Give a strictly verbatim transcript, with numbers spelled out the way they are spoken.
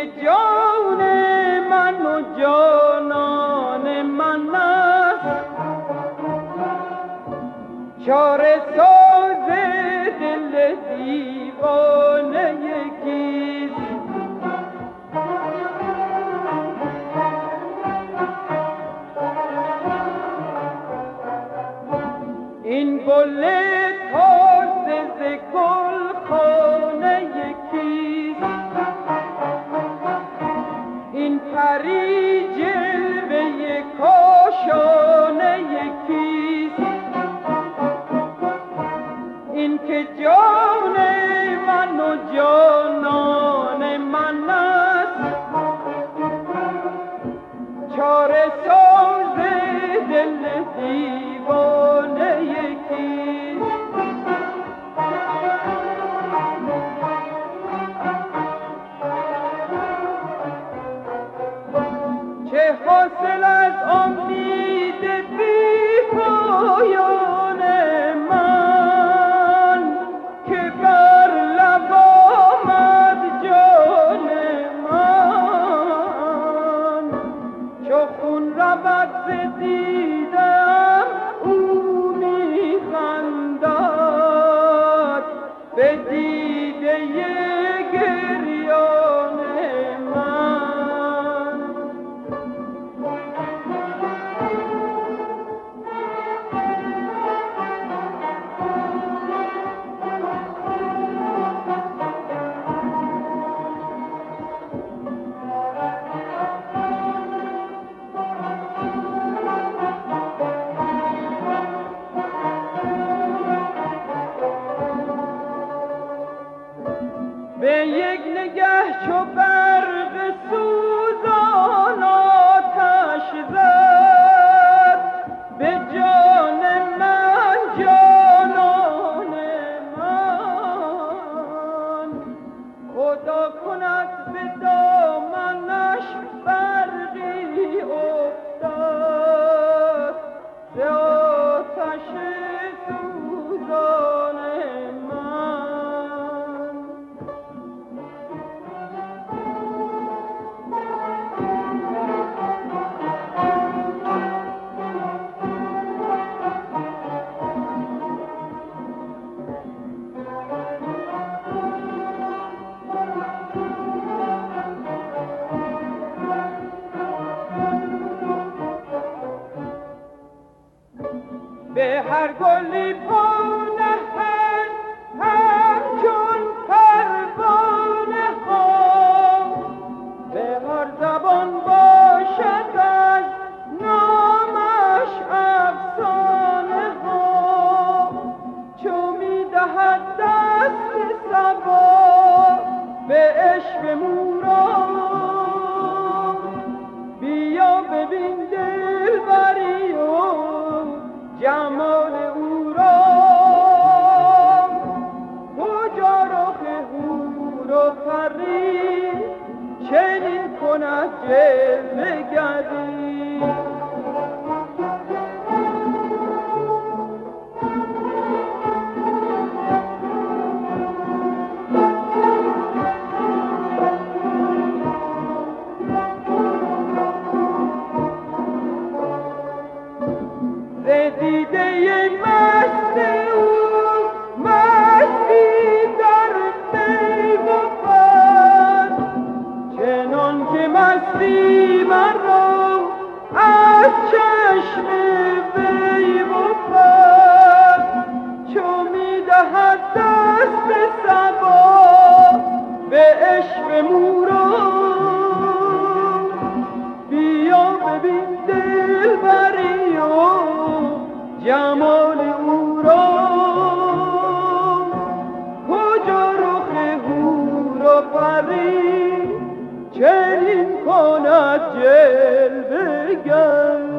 که جان من و جانان من است، چاره ساز دل دیوانه کیست؟ این گل تازه ز گلخانه کیست؟ این پری جلوه کاشانه کیست؟ این که جان من و جانان من است، چاره ساز دل دیوانه کیست؟ چه حاصل از امید بی پایان من که بر لب آمد جان من؟ چو خون رود ز دیدم او می‌خندد به دیده گریان من. به یک نگه چو برق سوزان آتش زد به جان من جانان من. خدا کند به دامنش برقی افتاد ز آتش سوزان من. به هر گلی پانهد همچون پروانه ها، به هر زبان باشد از نامش افسانه ها. چو می‌دهد دست صبا به عشق موران، بیا ببین دلبری و جمال او را. کجا رخ حور و پری چنین کند جلوه گری؟ دیده مست او مستی در می بود، چنان که مستی مرا از چشم وی بود. چو می‌دهد دست صبا به عشق موران، بیا ببین دلبری و جمال او را. کجا رخ حور و پری چنین کند جلوه گر؟